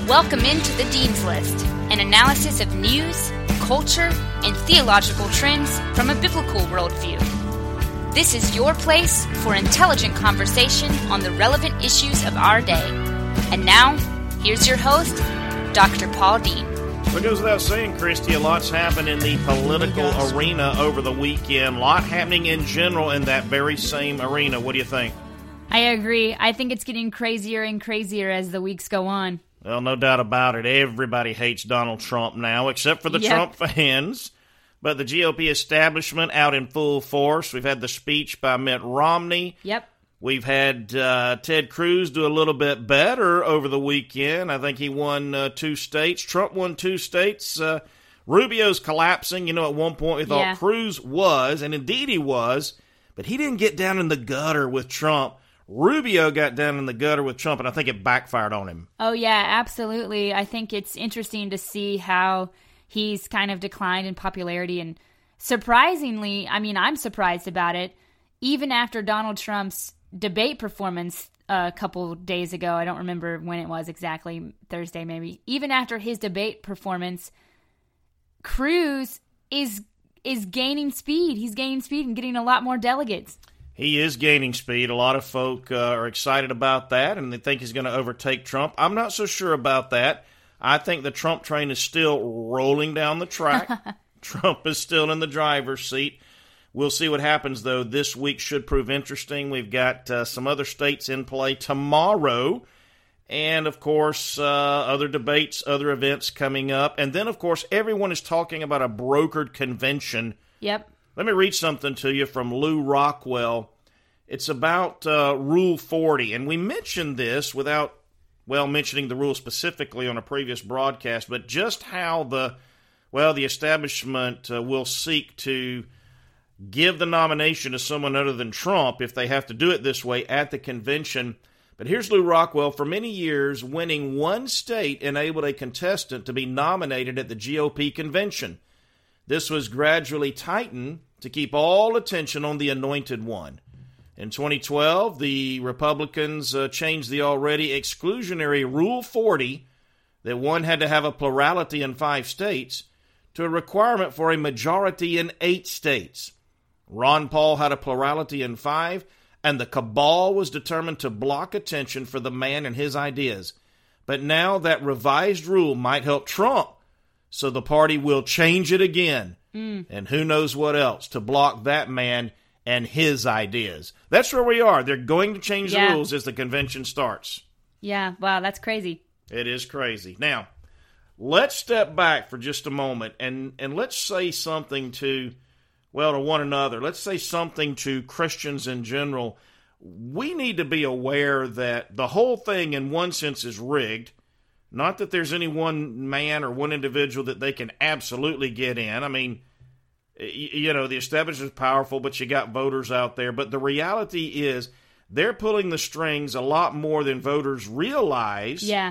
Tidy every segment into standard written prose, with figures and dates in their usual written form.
Welcome into the Dean's List, an analysis of news, culture, and theological trends from a biblical worldview. This is your place for intelligent conversation on the relevant issues of our day. And now, here's your host, Dr. Paul Dean. Well, it goes without saying, Christy, a lot's happened in the political arena over the weekend. A lot happening in general in that very same arena. What do you think? I agree. I think it's getting crazier and crazier as the weeks go on. Well, no doubt about it. Everybody hates Donald Trump now, except for the Trump fans. But the GOP establishment out in full force. We've had the speech by Mitt Romney. Yep. We've had Ted Cruz do a little bit better over the weekend. I think he won 2 states. Trump won 2 states. Rubio's collapsing. You know, at one point we thought Cruz was, and indeed he was, but he didn't get down in the gutter with Trump. Rubio got down in the gutter with Trump, and I think it backfired on him. Oh, yeah, absolutely. I think it's interesting to see how he's kind of declined in popularity. And surprisingly, I mean, I'm surprised about it, even after Donald Trump's debate performance a couple days ago. I don't remember when it was exactly, Thursday maybe. Even after his debate performance, Cruz is gaining speed. He's gaining speed and getting a lot more delegates. He is gaining speed. A lot of folk are excited about that, and they think he's going to overtake Trump. I'm not so sure about that. I think the Trump train is still rolling down the track. Trump is still in the driver's seat. We'll see what happens, though. This week should prove interesting. We've got some other states in play tomorrow, and, of course, other debates, other events coming up. And then, of course, everyone is talking about a brokered convention. Yep. Let me read something to you from Lew Rockwell. It's about Rule 40, and we mentioned this without, mentioning the rule specifically on a previous broadcast, but just how the establishment will seek to give the nomination to someone other than Trump if they have to do it this way at the convention. But here's Lew Rockwell. For many years, winning one state enabled a contestant to be nominated at the GOP convention. This was gradually tightened to keep all attention on the anointed one. In 2012, the Republicans changed the already exclusionary Rule 40 that one had to have a plurality in 5 states to a requirement for a majority in 8 states. Ron Paul had a plurality in 5, and the cabal was determined to block attention for the man and his ideas. But now that revised rule might help Trump, so the party will change it again. And who knows what else to block that man and his ideas. That's where we are. They're going to change the rules as the convention starts. Yeah, wow, that's crazy. It is crazy. Now, let's step back for just a moment and let's say something to one another. Let's say something to Christians in general. We need to be aware that the whole thing in one sense is rigged. Not that there's any one man or one individual that they can absolutely get in. I mean, you know, the establishment is powerful, but you got voters out there. But the reality is they're pulling the strings a lot more than voters realize. Yeah.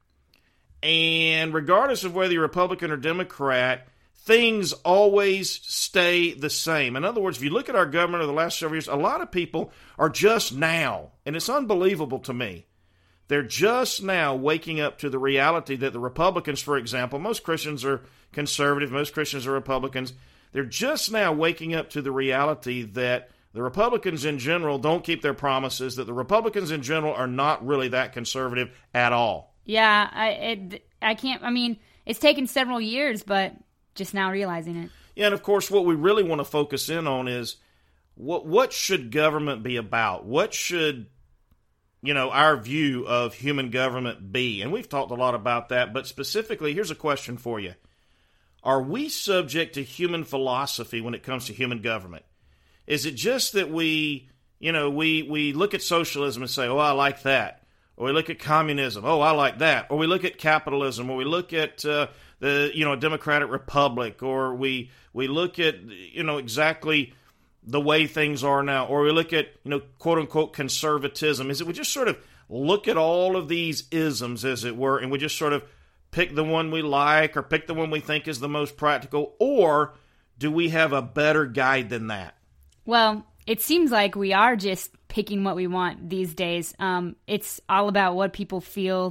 And regardless of whether you're Republican or Democrat, things always stay the same. In other words, if you look at our government over the last several years, a lot of people are just now, and it's unbelievable to me, they're just now waking up to the reality that the Republicans, for example, most Christians are conservative, most Christians are Republicans. They're just now waking up to the reality that the Republicans in general don't keep their promises, that the Republicans in general are not really that conservative at all. Yeah, I can't, I mean, it's taken several years, but just now realizing it. Yeah, and of course, what we really want to focus in on is what should government be about? What should our view of human government be? And we've talked a lot about that, but specifically, here's a question for you. Are we subject to human philosophy when it comes to human government? Is it just that we look at socialism and say, oh, I like that. Or we look at communism, oh, I like that. Or we look at capitalism, or we look at the Democratic Republic, or we look at, exactly the way things are now, or we look at, quote-unquote conservatism. Is it we just sort of look at all of these isms, as it were, and we just sort of pick the one we like or pick the one we think is the most practical, or do we have a better guide than that? Well, it seems like we are just picking what we want these days. It's all about what people feel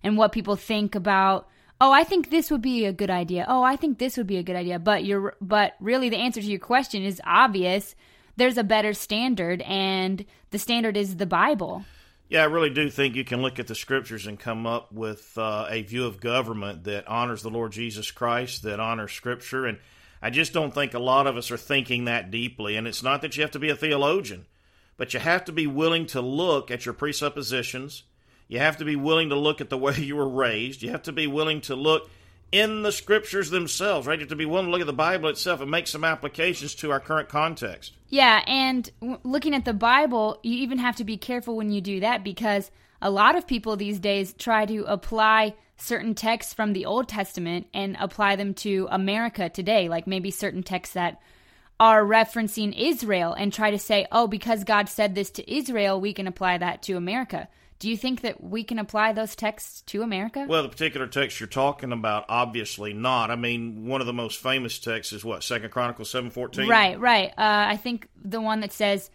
and what people think about, oh, I think this would be a good idea. Oh, I think this would be a good idea. But really the answer to your question is obvious. There's a better standard, and the standard is the Bible. Yeah, I really do think you can look at the Scriptures and come up with a view of government that honors the Lord Jesus Christ, that honors Scripture, and I just don't think a lot of us are thinking that deeply. And it's not that you have to be a theologian, but you have to be willing to look at your presuppositions. You have to be willing to look at the way you were raised. You have to be willing to look in the Scriptures themselves, right? You have to be willing to look at the Bible itself and make some applications to our current context. Yeah, and looking at the Bible, you even have to be careful when you do that, because a lot of people these days try to apply certain texts from the Old Testament and apply them to America today, like maybe certain texts that are referencing Israel, and try to say, oh, because God said this to Israel, we can apply that to America. Do you think that we can apply those texts to America? Well, the particular text you're talking about, obviously not. I mean, one of the most famous texts is what, 2 Chronicles 7:14? Right. I think the one that says,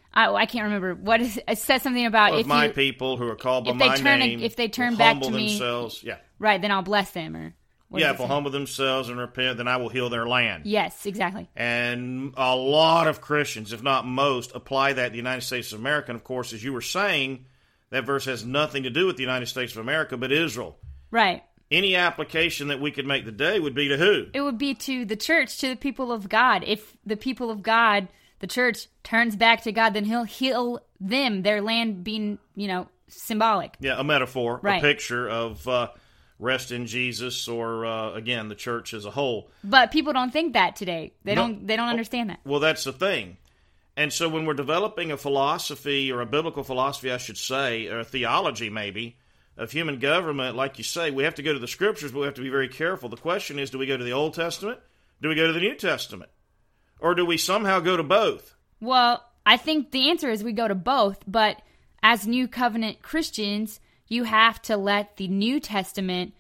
I can't remember what is, it says something about if my people who are called by my name, if they turn back to me, themselves, right, then I'll bless them. Or if they'll humble themselves and repent, then I will heal their land. Yes, exactly. And a lot of Christians, if not most, apply that to the United States of America. And of course, as you were saying, that verse has nothing to do with the United States of America, but Israel. Right. Any application that we could make today would be to who? It would be to the church, to the people of God. If the people of God, the church, turns back to God, then he'll heal them, their land being, symbolic. Yeah, a metaphor, right. A picture of rest in Jesus, or again, the church as a whole. But people don't think that today. They don't understand that. Well, that's the thing. And so when we're developing a philosophy, or a biblical philosophy, I should say, or a theology maybe, of human government, like you say, we have to go to the Scriptures, but we have to be very careful. The question is, do we go to the Old Testament? Do we go to the New Testament? Or do we somehow go to both? Well, I think the answer is we go to both, but as New Covenant Christians, you have to let the New Testament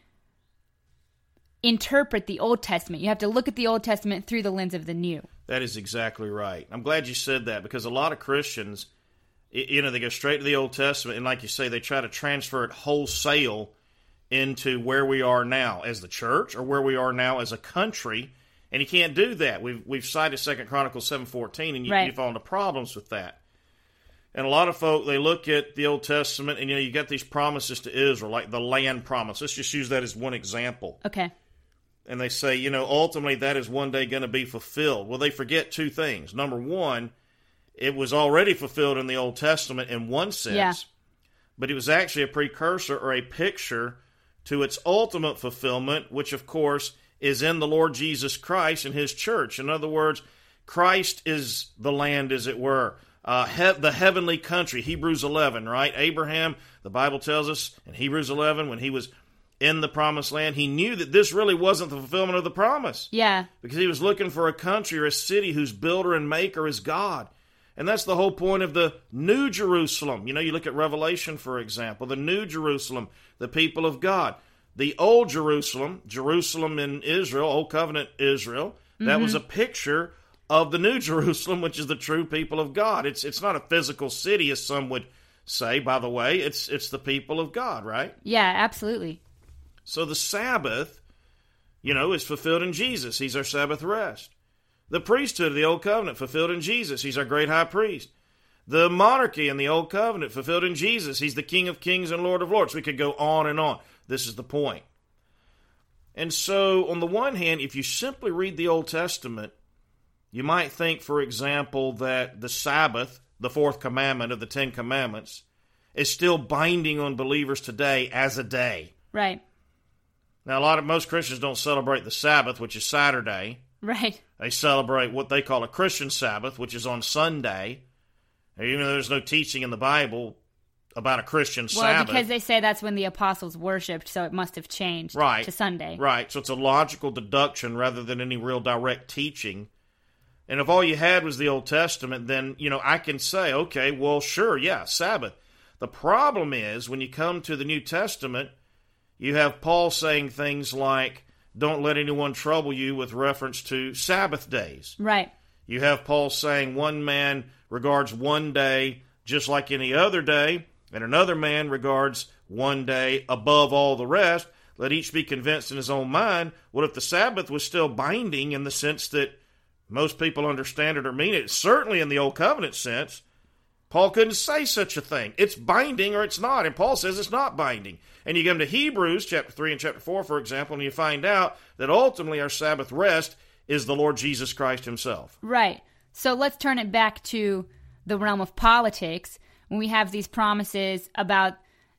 interpret the Old Testament. You have to look at the Old Testament through the lens of the New. That is exactly right. I'm glad you said that, because a lot of Christians, they go straight to the Old Testament, and like you say, they try to transfer it wholesale into where we are now as the church, or where we are now as a country, and you can't do that. We've cited 2 Chronicles 7:14, and you fall into problems with that. And a lot of folk, they look at the Old Testament, and you got these promises to Israel, like the land promise. Let's just use that as one example. Okay. And they say, ultimately that is one day going to be fulfilled. Well, they forget two things. Number one, it was already fulfilled in the Old Testament in one sense, but it was actually a precursor or a picture to its ultimate fulfillment, which of course is in the Lord Jesus Christ and His church. In other words, Christ is the land, as it were. The heavenly country, Hebrews 11, right? Abraham, the Bible tells us in Hebrews 11, when he was in the promised land, he knew that this really wasn't the fulfillment of the promise. Yeah. Because he was looking for a country or a city whose builder and maker is God. And that's the whole point of the New Jerusalem. You look at Revelation, for example, the New Jerusalem, the people of God. The Old Jerusalem, Jerusalem in Israel, Old Covenant Israel, that was a picture of the New Jerusalem, which is the true people of God. It's not a physical city, as some would say, by the way. It's the people of God, right? Yeah, absolutely. So the Sabbath, is fulfilled in Jesus. He's our Sabbath rest. The priesthood of the Old Covenant, fulfilled in Jesus. He's our great high priest. The monarchy in the Old Covenant, fulfilled in Jesus. He's the King of kings and Lord of lords. We could go on and on. This is the point. And so, on the one hand, if you simply read the Old Testament, you might think, for example, that the Sabbath, the fourth commandment of the Ten Commandments, is still binding on believers today as a day. Right. Now, most Christians don't celebrate the Sabbath, which is Saturday. Right. They celebrate what they call a Christian Sabbath, which is on Sunday. Even though there's no teaching in the Bible about a Christian Sabbath. Well, because they say that's when the apostles worshipped, so it must have changed to Sunday. Right. So it's a logical deduction rather than any real direct teaching. And if all you had was the Old Testament, then, I can say, okay, well, sure, yeah, Sabbath. The problem is, when you come to the New Testament, you have Paul saying things like, don't let anyone trouble you, with reference to Sabbath days. Right. You have Paul saying one man regards one day just like any other day, and another man regards one day above all the rest. Let each be convinced in his own mind. What if the Sabbath was still binding in the sense that most people understand it or mean it? Certainly in the Old Covenant sense, Paul couldn't say such a thing. It's binding or it's not, and Paul says it's not binding. And you come to Hebrews chapter 3 and chapter 4, for example, and you find out that ultimately our Sabbath rest is the Lord Jesus Christ himself. Right. So let's turn it back to the realm of politics. When we have these promises about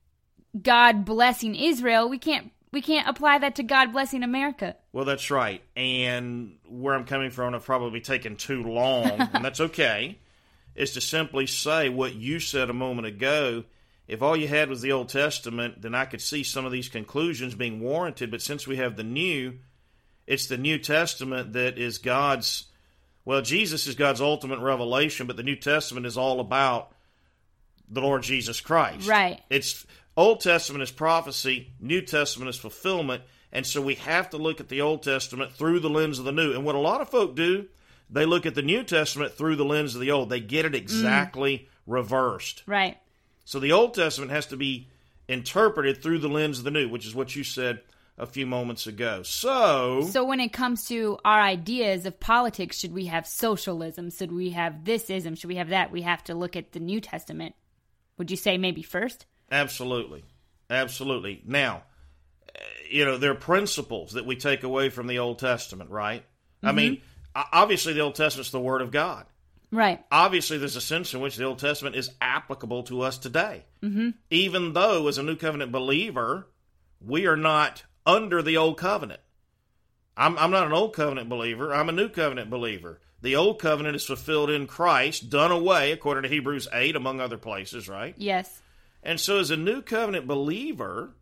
God blessing Israel, we can't apply that to God blessing America. Well, that's right. And where I'm coming from, I've probably taken too long, and that's okay, is to simply say what you said a moment ago. If all you had was the Old Testament, then I could see some of these conclusions being warranted. But since we have the New, it's the New Testament that is God's, well, Jesus is God's ultimate revelation, but the New Testament is all about the Lord Jesus Christ. Right. It's Old Testament is prophecy, New Testament is fulfillment, and so we have to look at the Old Testament through the lens of the New. And what a lot of folk do, they look at the New Testament through the lens of the Old. They get it exactly reversed. Right. So the Old Testament has to be interpreted through the lens of the New, which is what you said a few moments ago. So when it comes to our ideas of politics, should we have socialism? Should we have thisism? Should we have that? We have to look at the New Testament. Would you say maybe first? Absolutely. Absolutely. Now, there are principles that we take away from the Old Testament, right? Mm-hmm. I mean, obviously the Old Testament's the Word of God. Right. Obviously, there's a sense in which the Old Testament is applicable to us today. Mm-hmm. Even though, as a New Covenant believer, we are not under the Old Covenant. I'm not an Old Covenant believer. I'm a New Covenant believer. The Old Covenant is fulfilled in Christ, done away, according to Hebrews 8, among other places, right? Yes. And so as a New Covenant believer,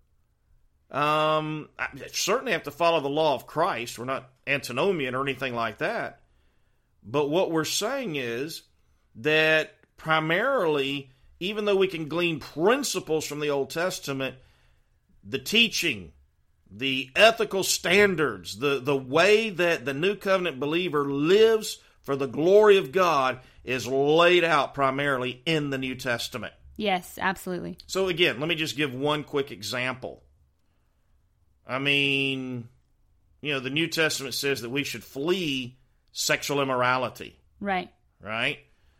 I certainly have to follow the law of Christ. We're not antinomian or anything like that. But what we're saying is that primarily, even though we can glean principles from the Old Testament, the teaching, the ethical standards, the way that the New Covenant believer lives for the glory of God is laid out primarily in the New Testament. Yes, absolutely. So again, let me just give one quick example. I mean, the New Testament says that we should flee sexual immorality. Right. Right?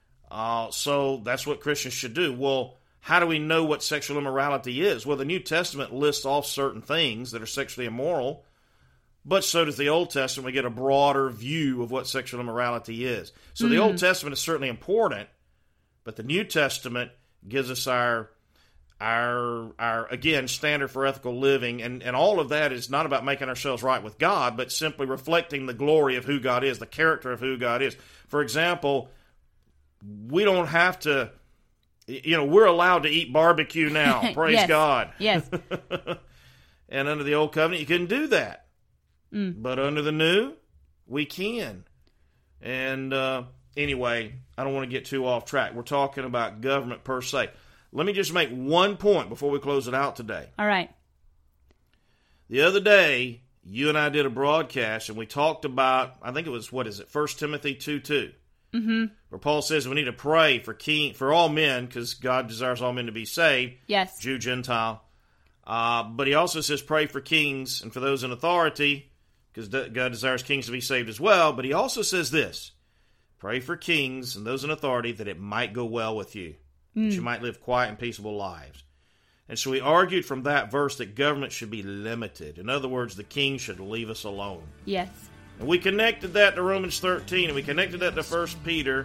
So that's what Christians should do. Well, how do we know what sexual immorality is? Well, the New Testament lists off certain things that are sexually immoral, but so does the Old Testament. We get a broader view of what sexual immorality is. So the Old Testament is certainly important, but the New Testament gives us our again, standard for ethical living, and all of that is not about making ourselves right with God, but simply reflecting the glory of who God is, the character of who God is. For example, we don't have to, we're allowed to eat barbecue now. Praise yes. God. Yes. And under the Old Covenant, you couldn't do that. But under the New, we can. And anyway, I don't want to get too off track. We're talking about government per se. Let me just make one point before we close it out today. All right. The other day, you and I did a broadcast, and we talked about, I think it was, 1 Timothy 2:2. Mm-hmm. Where Paul says we need to pray for all men, because God desires all men to be saved. Yes. Jew, Gentile. But he also says pray for kings and for those in authority, because God desires kings to be saved as well. But he also says this, pray for kings and those in authority that it might go well with you. That you might live quiet and peaceable lives. And so we argued from that verse that government should be limited. In other words, the king should leave us alone. Yes. And we connected that to Romans 13, and we connected that to 1 Peter,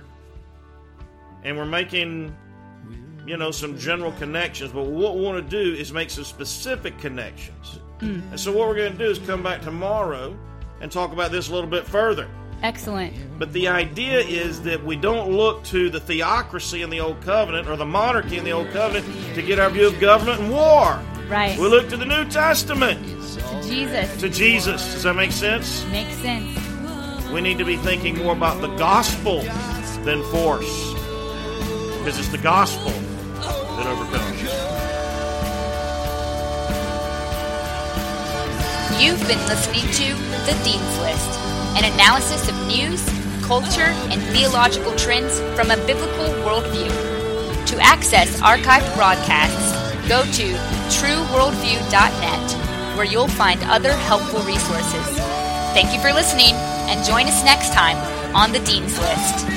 and we're making, some general connections, but what we want to do is make some specific connections. And so what we're going to do is come back tomorrow and talk about this a little bit further. Excellent. But the idea is that we don't look to the theocracy in the Old Covenant or the monarchy in the Old Covenant to get our view of government and war. Right. We look to the New Testament. To Jesus. To Jesus. Does that make sense? Makes sense. We need to be thinking more about the gospel than force. Because it's the gospel that overcomes. You've been listening to The Dean's List, an analysis of news, culture, and theological trends from a biblical worldview. To access archived broadcasts, go to trueworldview.net, where you'll find other helpful resources. Thank you for listening, and join us next time on the Dean's List.